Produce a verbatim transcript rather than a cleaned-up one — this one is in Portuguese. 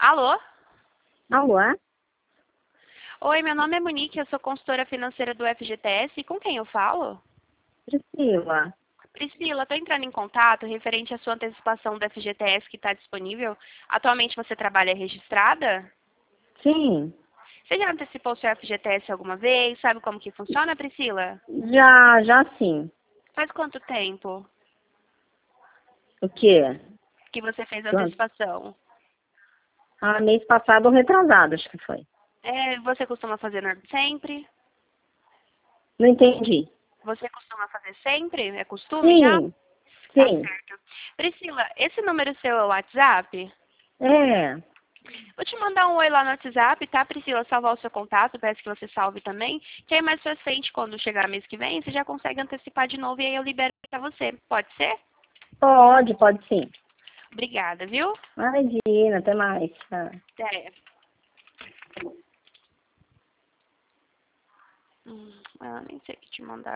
Alô? Alô? Oi, meu nome é Monique, eu sou consultora financeira do F G T S. Com quem eu falo? Priscila. Priscila, estou entrando em contato referente à sua antecipação do F G T S que está disponível. Atualmente você trabalha registrada? Sim. Você já antecipou o seu F G T S alguma vez? Sabe como que funciona, Priscila? Já, já sim. Faz quanto tempo O quê? que você fez a Quanto? antecipação? Ah, mês passado ou retrasado, acho que foi. É, você costuma fazer nor- sempre? Não entendi. Você costuma fazer sempre? É costume já? Sim, Tá sim. certo. Priscila, esse número seu é o WhatsApp? É. Vou te mandar um oi lá no WhatsApp, tá, Priscila? Salvar o seu contato, peço que você salve também. Que aí mais pra frente, quando chegar mês que vem, você já consegue antecipar de novo e aí eu libero pra você. Pode ser? Pode, pode sim. Obrigada, viu? Imagina, até mais. Tchau. Até. Hum, ah, nem sei o que te mandar.